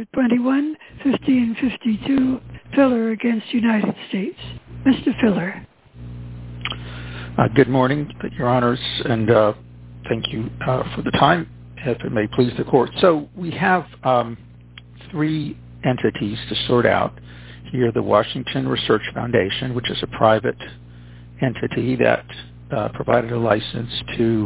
21, 1552, Filler against United States. Mr. Filler. Good morning, Your Honors, and thank you for the time, if it may please the Court. So we have three entities to sort out here: the Washington Research Foundation, which is a private entity that provided a license to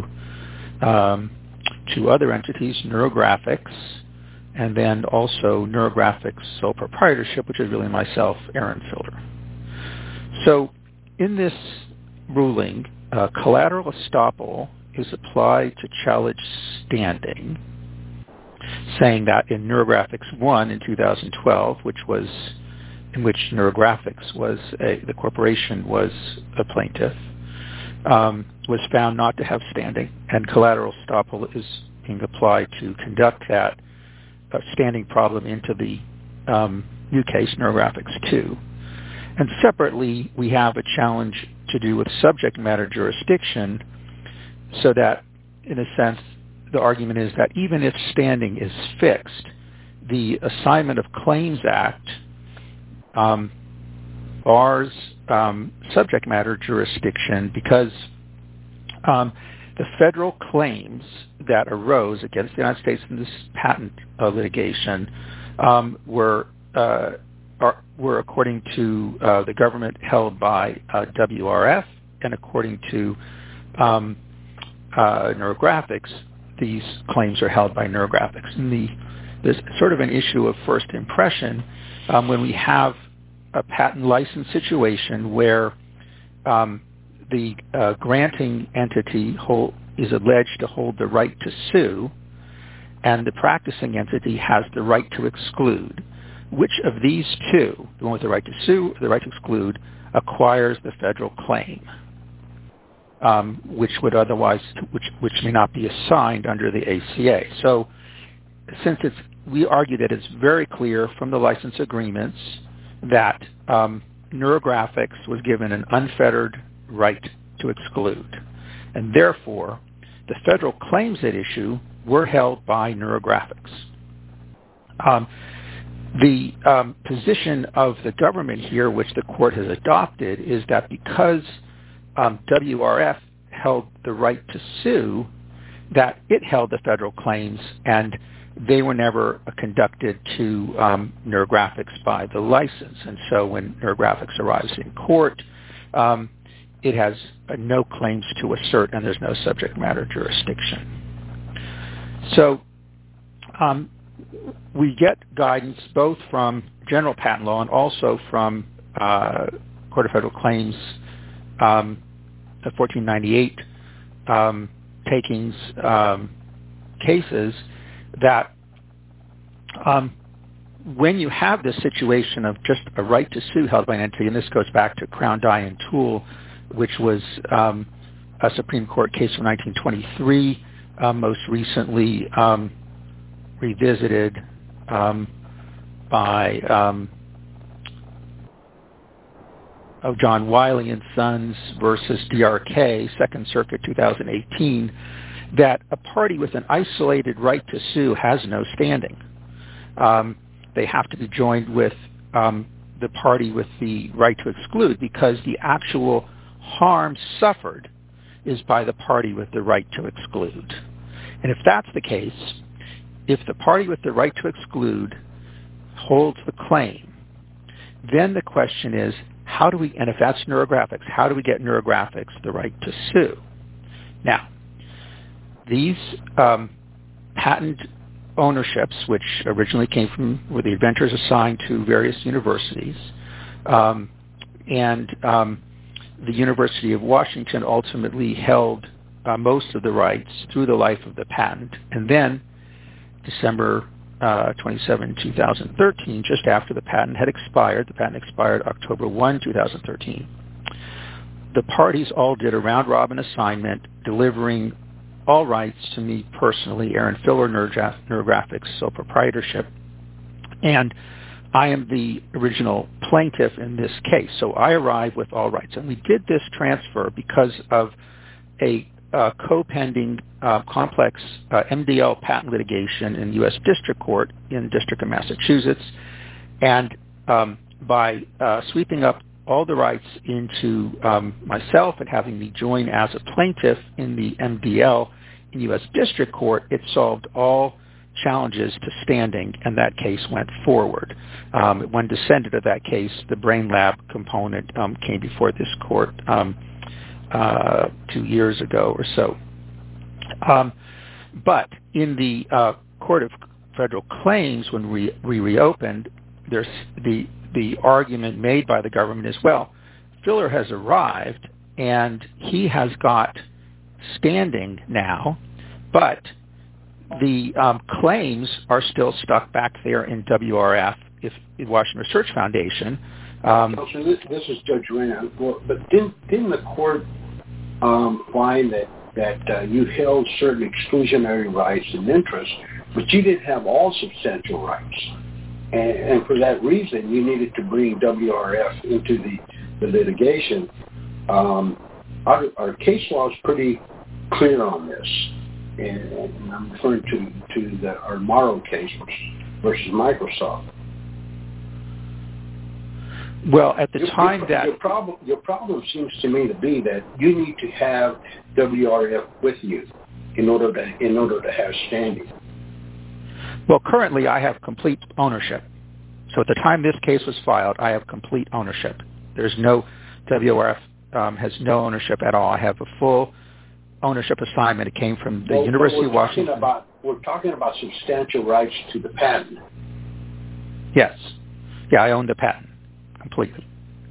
other entities, Neurographics, and then also Neurographics sole proprietorship, which is really myself, Aaron Filler. So in this ruling, collateral estoppel is applied to challenge standing, saying that in Neurographics 1 in 2012, in which Neurographics was the corporation was a plaintiff, was found not to have standing, and collateral estoppel is being applied to conduct that standing problem into the new case, Neurographics 2. And separately, we have a challenge to do with subject matter jurisdiction, so that, in a sense, the argument is that even if standing is fixed, the Assignment of Claims Act bars subject matter jurisdiction because the federal claims that arose against the United States in this patent litigation were according to the government held by WRF, and according to Neurographics, these claims are held by Neurographics. And there's sort of an issue of first impression when we have a patent license situation where the granting entity is alleged to hold the right to sue, and the practicing entity has the right to exclude. Which of these two, the one with the right to sue or the right to exclude, acquires the federal claim, which may not be assigned under the ACA? So, since we argue that it's very clear from the license agreements that Neurographics was given an unfettered right to exclude, and therefore the federal claims at issue were held by Neurographics. The position of the government here, which the court has adopted, is that because WRF held the right to sue, that it held the federal claims, and they were never conducted to Neurographics by the license. And so when Neurographics arrives in court, it has no claims to assert, and there's no subject matter jurisdiction. So we get guidance both from general patent law and also from Court of Federal Claims 1498 takings cases that when you have this situation of just a right to sue held by an entity, and this goes back to Crown Die and Tool, which was a Supreme Court case from 1923, most recently revisited by John Wiley and Sons versus DRK, Second Circuit, 2018, that a party with an isolated right to sue has no standing. They have to be joined with the party with the right to exclude, because the actual harm suffered is by the party with the right to exclude. And if that's the case, if the party with the right to exclude holds the claim, then the question is, and if that's Neurographics, how do we get Neurographics the right to sue? Now, these patent ownerships, which originally came from where the inventors assigned to various universities, and the University of Washington ultimately held most of the rights through the life of the patent, and then December 27, 2013, just after the patent had expired. The patent expired October 1, 2013. The parties all did a round-robin assignment, delivering all rights to me personally, Aaron Filler, Neurographics sole proprietorship, and I am the original plaintiff in this case. So I arrive with all rights, and we did this transfer because of a co-pending complex MDL patent litigation in the U.S. District Court in the District of Massachusetts. And by sweeping up all the rights into myself and having me join as a plaintiff in the MDL in U.S. District Court, it solved all challenges to standing, and that case went forward. When descended of that case, the Brain Lab component came before this court 2 years ago or so. But in the Court of Federal Claims, when we reopened, there's the argument made by the government is, well, Filler has arrived and he has got standing now, but the claims are still stuck back there in WRF, in Washington Research Foundation. Counselor, this is Judge Rand. But didn't the court find that you held certain exclusionary rights and interests, but you didn't have all substantial rights? And for that reason, you needed to bring WRF into the litigation. Our case law is pretty clear on this. And I'm referring to our Morrow case versus Microsoft. Well, at the time your problem seems to me to be that you need to have WRF with you in order to have standing. Well, currently I have complete ownership. So at the time this case was filed, I have complete ownership. There's no WRF has no ownership at all. I have a full ownership assignment. It came from the University of Washington. We're talking about substantial rights to the patent. Yes. Yeah, I own the patent completely.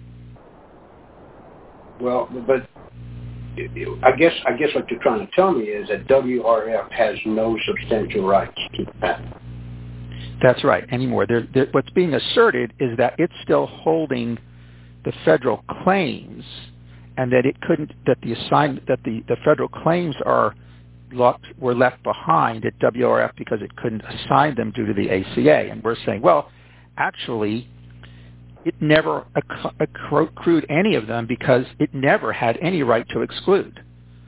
Well, but I guess what you're trying to tell me is that WRF has no substantial rights to the patent. That's right. Anymore. What's being asserted is that it's still holding the federal claims, and that it couldn't. That the federal claims were left behind at WRF because it couldn't assign them due to the ACA. And we're saying, well, actually, it never accrued any of them because it never had any right to exclude.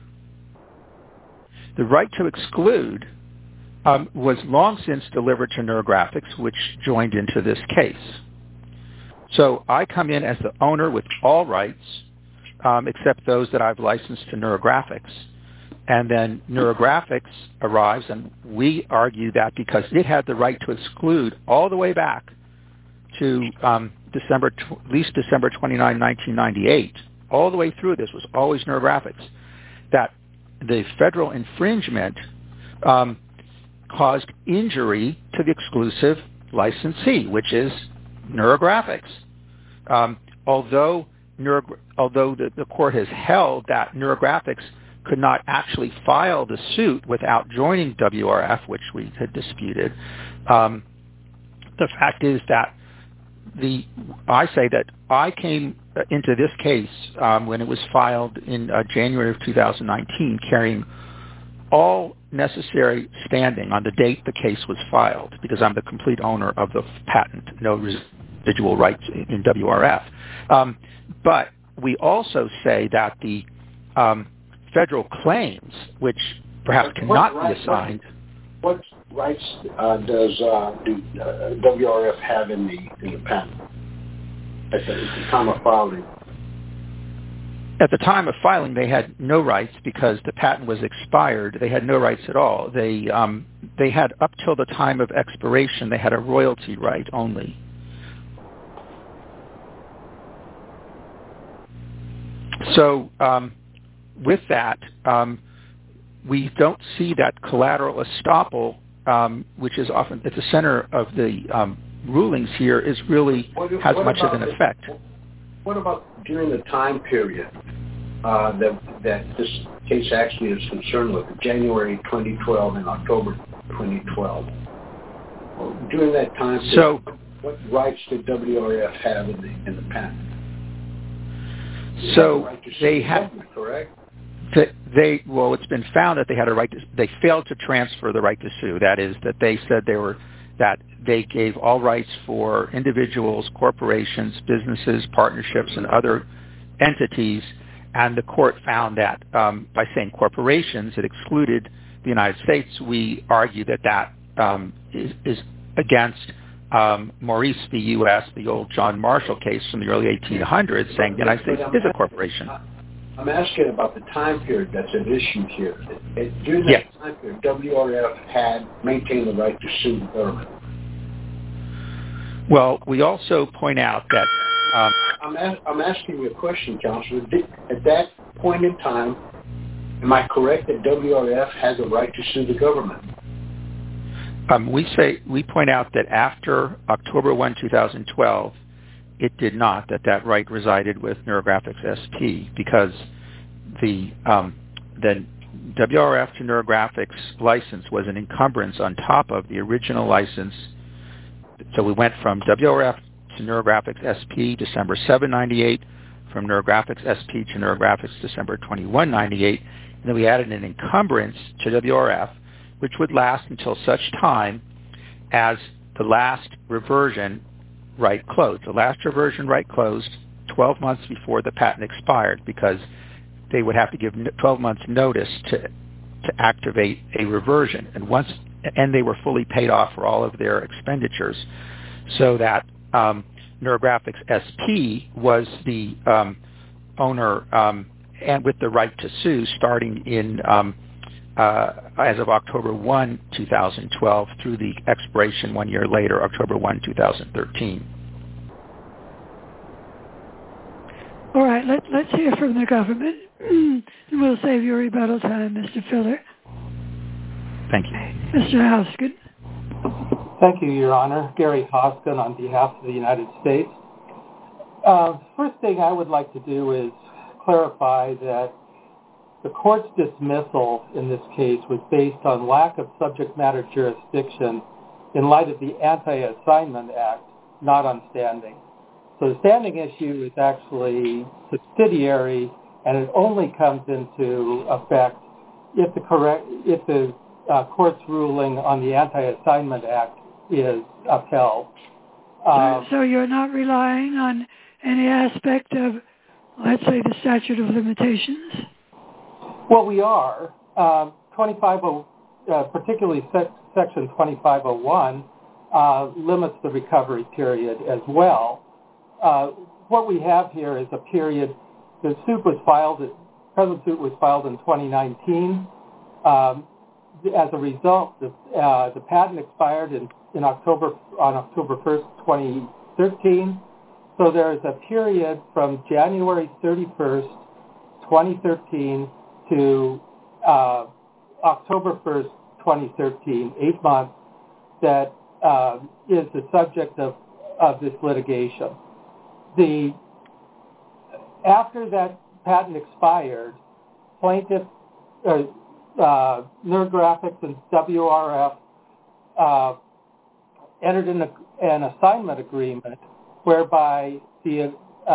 The right to exclude was long since delivered to Neurographics, which joined into this case. So I come in as the owner with all rights, except those that I've licensed to Neurographics. And then Neurographics arrives, and we argue that because it had the right to exclude all the way back to at least December 29, 1998, all the way through this was always Neurographics, that the federal infringement caused injury to the exclusive licensee, which is Neurographics. Although the court has held that Neurographics could not actually file the suit without joining WRF, which we had disputed, the fact is that I say that I came into this case when it was filed in January of 2019, carrying all necessary standing on the date the case was filed, because I'm the complete owner of the patent, no residual rights in WRF. But we also say that the federal claims, which perhaps cannot be assigned. What rights does WRF have in the patent at the time of filing? At the time of filing, they had no rights because the patent was expired. They had no rights at all. They had up till the time of expiration, they had a royalty right only. So with that, we don't see that collateral estoppel, which is often at the center of the rulings here, is really has much of an effect. What about during the time period that this case actually is concerned with, January 2012 and October 2012? During that time period, what rights did WRF have in the patent? So they had, correct? Well, it's been found that they had a right to. They failed to transfer the right to sue. That is, that they said that they gave all rights for individuals, corporations, businesses, partnerships, and other entities, And the court found that by saying corporations, it excluded the United States. We argue that is against Maurice v. U.S., the old John Marshall case from the early 1800s, saying the United States is a corporation. I'm asking about the time period that's at issue here. During that time period, WRF had maintained the right to sue the government. Well, we also point out that... I'm asking you a question, Counselor. At that point in time, am I correct that WRF has a right to sue the government? We point out that after October 1, 2012, it did not, that right resided with Neurographics SP, because the WRF to Neurographics license was an encumbrance on top of the original license. So we went from WRF to Neurographics SP December 7, 98, from Neurographics SP to Neurographics December 21, 98, and then we added an encumbrance to WRF, which would last until such time as the last reversion right closed. The last reversion right closed 12 months before the patent expired, because they would have to give 12 months notice to activate a reversion, and they were fully paid off for all of their expenditures, so that Neurographics SP was the owner and with the right to sue starting in as of October 1, 2012 through the expiration 1 year later, October 1, 2013. All right, let's hear from the government. And we'll save your rebuttal time, Mr. Filler. Thank you. Mr. Hoskin. Thank you, Your Honor. Gary Hoskin on behalf of the United States. First thing I would like to do is clarify that the court's dismissal in this case was based on lack of subject matter jurisdiction in light of the Anti-Assignment Act, not on standing. So the standing issue is actually subsidiary, and it only comes into effect if the court's ruling on the Anti-Assignment Act is upheld. So you're not relying on any aspect of, let's say, the statute of limitations? Well, we are. Particularly Section 2501 limits the recovery period as well. What we have here is a period. The present suit was filed in 2019. As a result, the patent expired on October 1st, 2013. So there is a period from January 31st, 2013 to October 1st, 2013, 8 months, that is the subject of this litigation. After that patent expired, plaintiff, Neurographics and WRF entered in an assignment agreement whereby the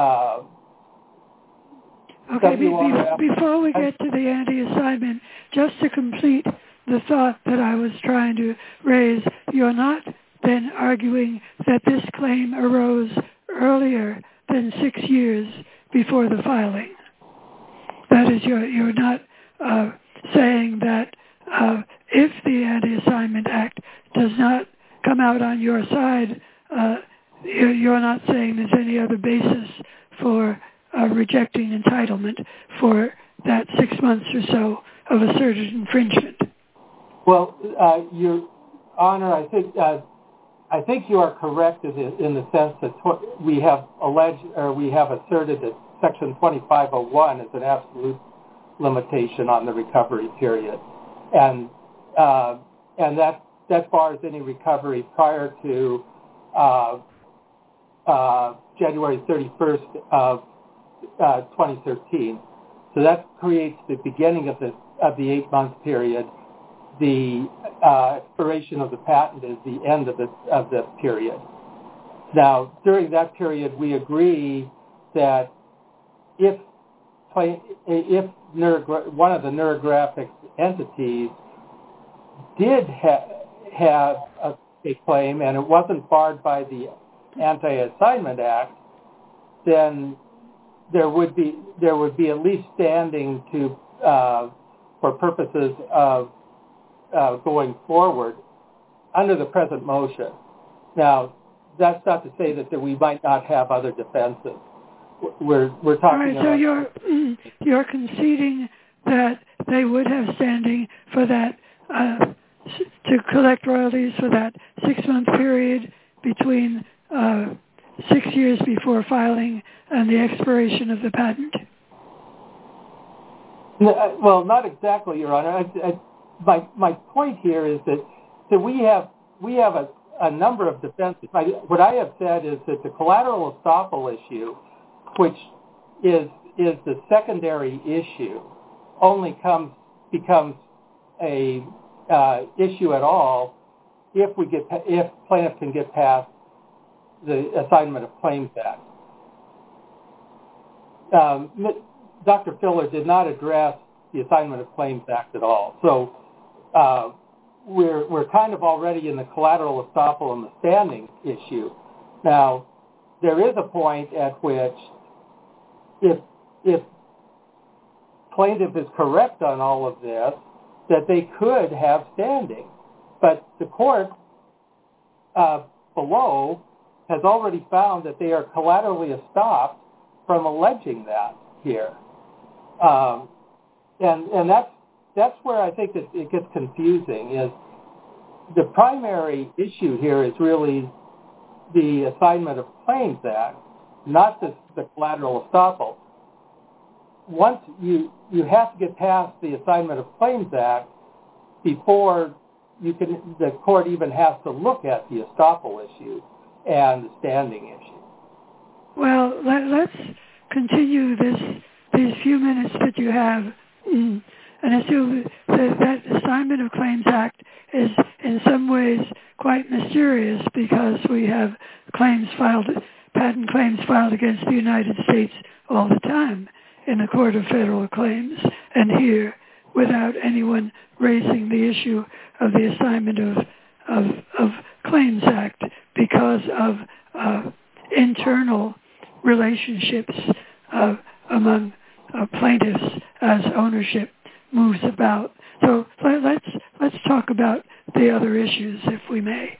before we get to the anti-assignment, just to complete the thought that I was trying to raise, you're not then arguing that this claim arose earlier than 6 years before the filing. That is, you're not saying that if the Anti-Assignment Act does not come out on your side, you're not saying there's any other basis for rejecting entitlement for that 6 months or so of asserted infringement. Well, Your Honor, I think you are correct in the sense that we have asserted that Section 2501 is an absolute limitation on the recovery period, and that bars any recovery prior to January 31st of 2013. So that creates the beginning of the 8-month period. The expiration of the patent is the end of the period. Now, during that period, we agree that if one of the Neurographics entities did have a claim and it wasn't barred by the Anti-Assignment Act, then there would be at least standing to for purposes of going forward under the present motion. Now, that's not to say that we might not have other defenses. We're talking about... So you're conceding that they would have standing for that to collect royalties for that 6-month period between 6 years before filing and the expiration of the patent? Well, not exactly, Your Honor. My point here is that we have a number of defenses. What I have said is that the collateral estoppel issue, which is the secondary issue, only becomes a issue at all if plaintiff can get past the Assignment of Claims Act. Dr. Filler did not address the Assignment of Claims Act at all. So we're kind of already in the collateral estoppel and the standing issue. Now, there is a point at which if plaintiff is correct on all of this, that they could have standing. But the court below has already found that they are collaterally estopped from alleging that here. And that's where I think it gets confusing, is the primary issue here is really the Assignment of Claims Act, not the collateral estoppel. Once you have to get past the Assignment of Claims Act before the court even has to look at the estoppel issue and the standing issue. Well, let's continue these few minutes that you have and assume that Assignment of Claims Act is in some ways quite mysterious because we have patent claims filed against the United States all the time in the Court of Federal Claims, and here without anyone raising the issue of the Assignment of Claims Act because of internal relationships among plaintiffs as ownership moves about. So let's talk about the other issues, if we may.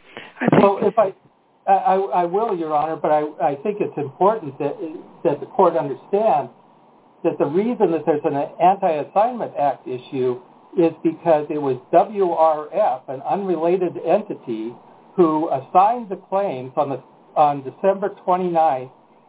I will, Your Honor, but I think it's important that the court understand that the reason that there's an Anti-Assignment Act issue is because it was WRF, an unrelated entity, who assigned the claims on December 29,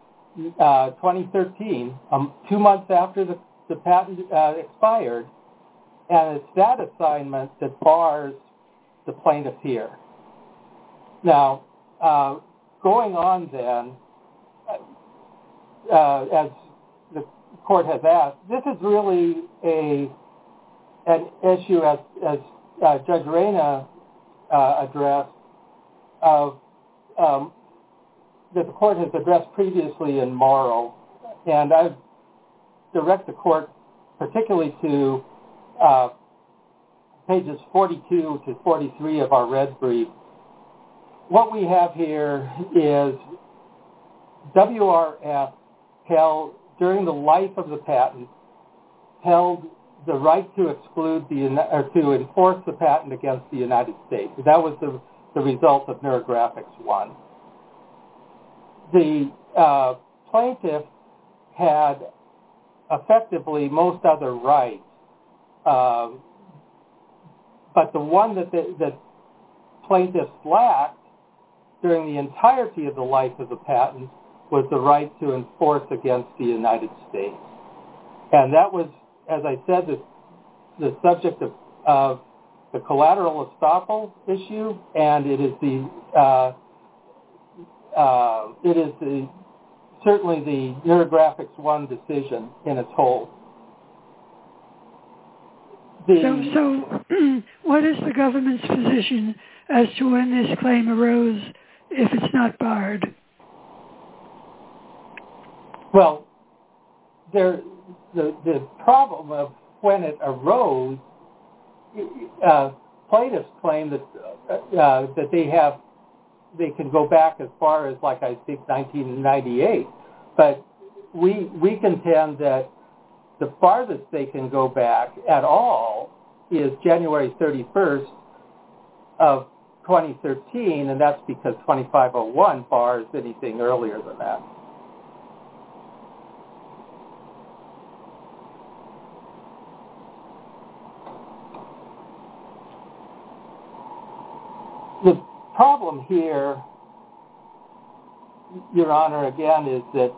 2013, 2 months after the patent expired, and it's that assignment that bars the plaintiff here. Now, going on then, as the court has asked, this is really an issue, as Judge Reyna addressed, that the court has addressed previously in Morrow, and I direct the court particularly to pages 42 to 43 of our red brief. What we have here is WRF held, during the life of the patent, held the right to exclude to enforce the patent against the United States. That was the result of Neurographics 1. The plaintiff had effectively most other rights, but the one that plaintiffs lacked during the entirety of the life of the patent was the right to enforce against the United States. And that was, as I said, the subject of the collateral estoppel issue, and it is certainly the Neurographics 1 decision in its whole. So what is the government's position as to when this claim arose if it's not barred? Well, the problem of when it arose, plaintiffs claim that they can go back as far as, like, I think 1998, but we contend that the farthest they can go back at all is January 31st of 2013, and that's because 2501 bars anything earlier than that. The problem here, Your Honor, again, is that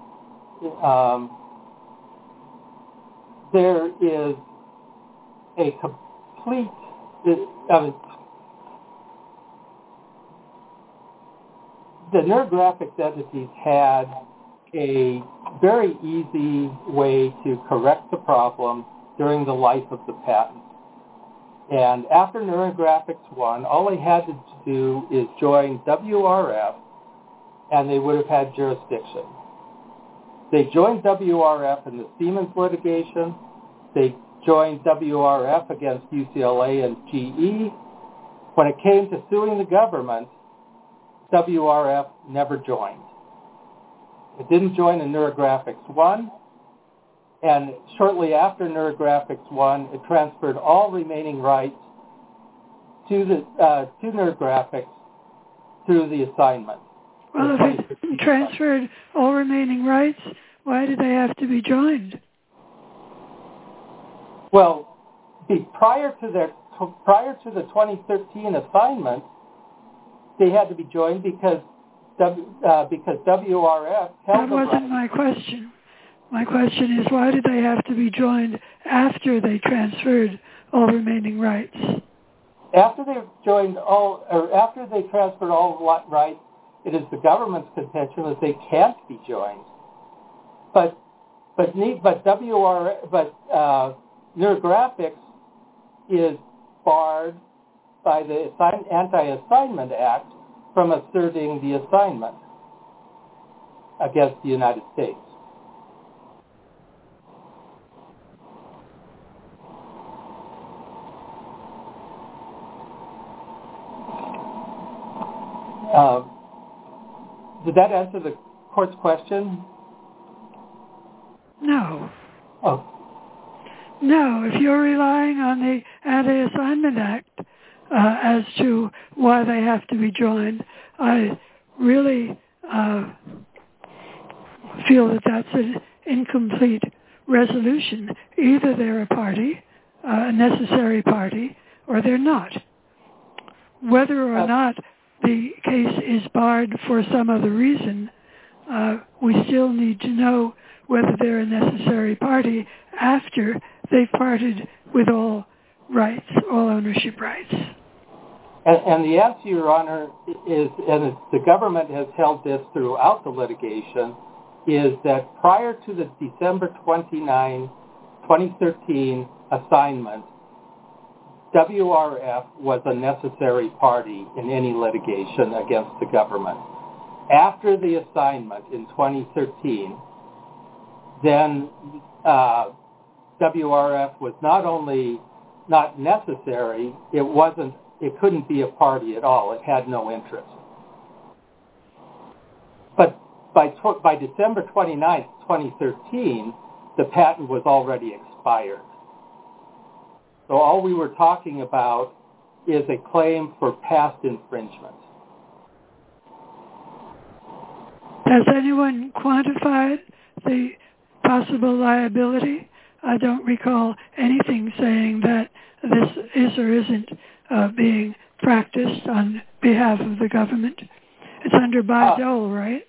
there is a complete, the Neurographics entities had a very easy way to correct the problem during the life of the patent. And after Neurographics 1, all they had to do is join WRF, and they would have had jurisdiction. They joined WRF in the Siemens litigation. They joined WRF against UCLA and GE. When it came to suing the government, WRF never joined. It didn't join in Neurographics 1, and shortly after Neurographics 1, it transferred all remaining rights to Neurographics through the assignment. Well, if it transferred all remaining rights, why did they have to be joined? Well, prior to the 2013 assignment, they had to be joined because WRF held That wasn't my question. My question is, why did they have to be joined after they transferred all remaining rights? After they transferred all rights, it is the government's contention that they can't be joined. But Neurographics is barred by the Anti-Assignment Act from asserting the assignment against the United States. Did that answer the court's question? No. Oh. No, if you're relying on the Anti-Assignment Act as to why they have to be joined, I really feel that that's an incomplete resolution. Either they're a party, a necessary party, or they're not. Whether or not the case is barred for some other reason, we still need to know whether they're a necessary party after they've parted with all rights, all ownership rights. And the answer, Your Honor, is, and the government has held this throughout the litigation, is that prior to the December 29, 2013 assignment, WRF was a necessary party in any litigation against the government. After the assignment in 2013, then WRF was not only not necessary, it couldn't be a party at all. It had no interest. But by December 29, 2013, the patent was already expired. So all we were talking about is a claim for past infringement. Has anyone quantified the possible liability? I don't recall anything saying that this is or isn't being practiced on behalf of the government. It's under Bayh-Dole, right?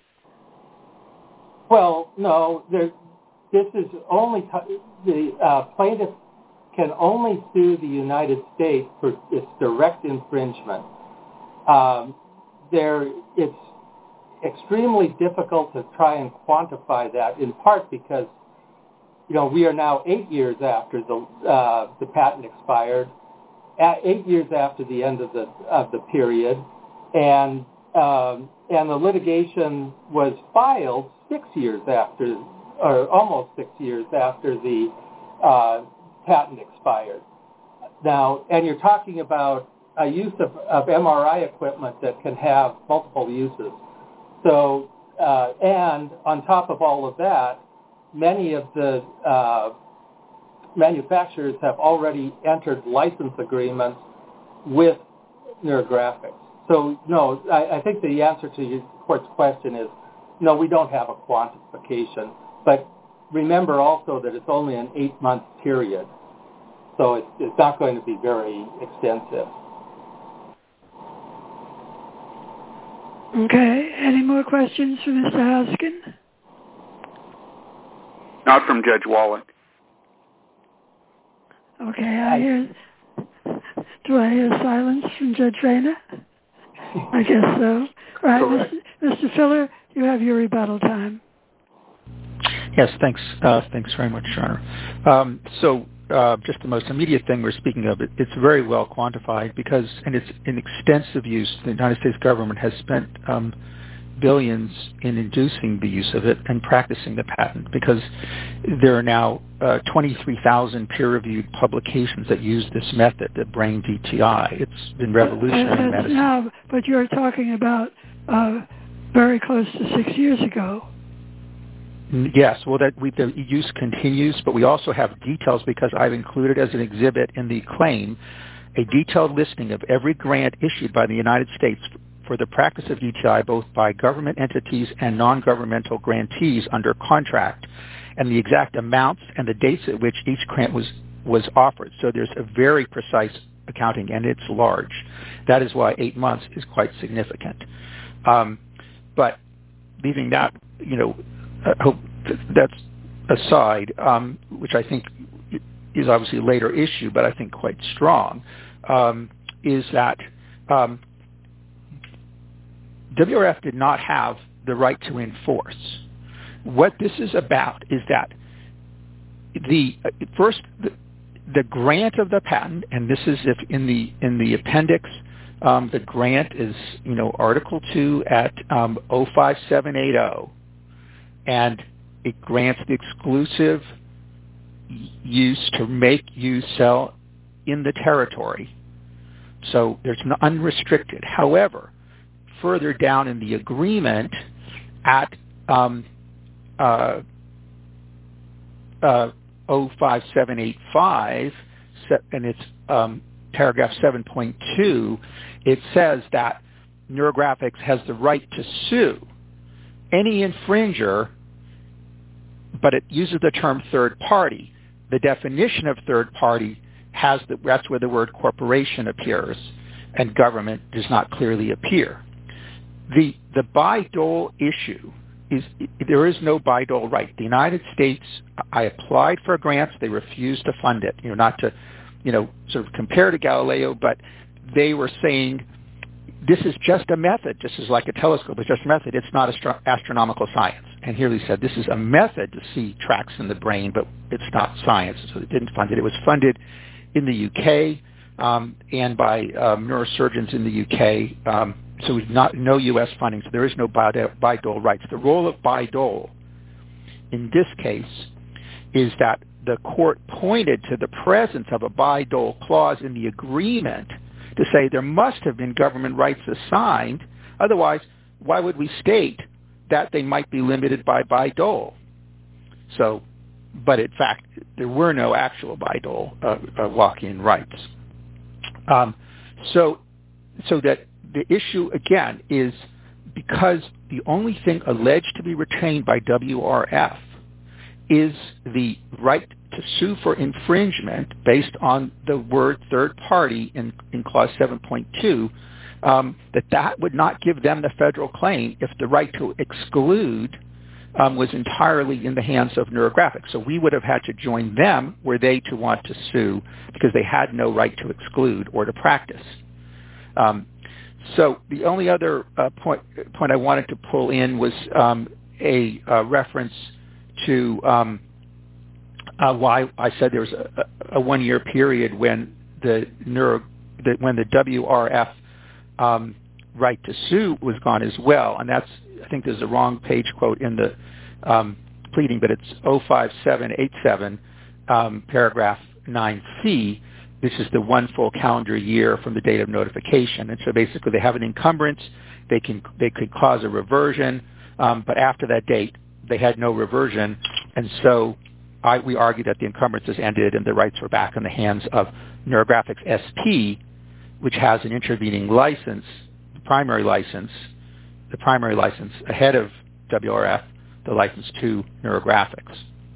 Well, no. This is only the plaintiff can only sue the United States for its direct infringement. It's extremely difficult to try and quantify that, in part because we are now 8 years after the patent expired, 8 years after the end of the period, and the litigation was filed 6 years after, or almost 6 years after the patent expired. Now, and you're talking about a use of MRI equipment that can have multiple uses. So, and on top of all of that, many of the manufacturers have already entered license agreements with Neurographics. So, no, I think the answer to your court's question is, no, we don't have a quantification. But remember also that it's only an 8-month period. So it's not going to be very extensive. Okay. Any more questions for Mr. Haskin? Not from Judge Wallen. Okay. Do I hear silence from Judge Rayner? I guess so. All right, Mr. Filler, you have your rebuttal time. Yes, thanks. Thanks very much, Your Honor. Just the most immediate thing we're speaking of, it's very well quantified because, and it's in extensive use. The United States government has spent billions in inducing the use of it and practicing the patent because there are now 23,000 peer-reviewed publications that use this method, the brain DTI. It's been revolutionary in medicine. Now, but you're talking about very close to 6 years ago. Yes, well, the use continues, but we also have details because I've included as an exhibit in the claim a detailed listing of every grant issued by the United States for the practice of DTI, both by government entities and non-governmental grantees under contract, and the exact amounts and the dates at which each grant was offered. So there's a very precise accounting, and it's large. That is why 8 months is quite significant. But leaving that, I hope that's aside, which I think is obviously a later issue, but I think quite strong, is that WRF did not have the right to enforce. What this is about is that the grant of the patent, and this is if in the appendix, the grant is Article 2 at 05780. And it grants the exclusive use to make, use, sell in the territory. So there's an unrestricted. However, further down in the agreement at 05785, and it's paragraph 7.2, it says that Neurographics has the right to sue any infringer, but it uses the term third party. The definition of third party that's where the word corporation appears, and government does not clearly appear. The Bayh-Dole issue is there is no Bayh-Dole right. The United States, I applied for grants, they refused to fund it. Not to, sort of compare to Galileo, but they were saying this is just a method, just as like a telescope. It's just a method. It's not astronomical science. And here they said this is a method to see tracks in the brain, but it's not science. So they didn't fund it. It was funded in the UK and by neurosurgeons in the UK. So no U.S. funding. So there is no Bayh-Dole rights. The role of Bayh-Dole in this case is that the court pointed to the presence of a Bayh-Dole clause in the agreement to say there must have been government rights assigned. Otherwise, why would we state that they might be limited by Bayh-Dole? So, but in fact, there were no actual Bayh-Dole walk-in rights. So that the issue, again, is because the only thing alleged to be retained by WRF is the right to sue for infringement based on the word third party in Clause 7.2, that would not give them the federal claim if the right to exclude was entirely in the hands of Neurographics. So we would have had to join them were they to want to sue because they had no right to exclude or to practice. So the only other point I wanted to pull in was a reference to why I said there was a 1-year period when the WRF right to sue was gone as well, and that's, I think there's a wrong page quote in the pleading, but it's 05787 paragraph 9C. This is the 1 full calendar year from the date of notification, and so basically they have an encumbrance. They could cause a reversion, but after that date they had no reversion, And so we argued that the encumbrances ended and the rights were back in the hands of Neurographics SP, which has an intervening license, the primary license ahead of WRF, the license to Neurographics.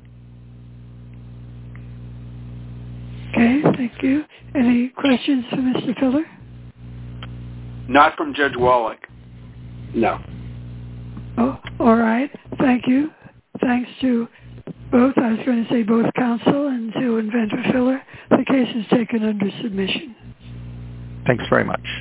Okay, thank you. Any questions for Mr. Filler? Not from Judge Wallach. No. Oh, all right. Thank you. Thanks to both, I was going to say both counsel and to Inventor Filler. The case is taken under submission. Thanks very much.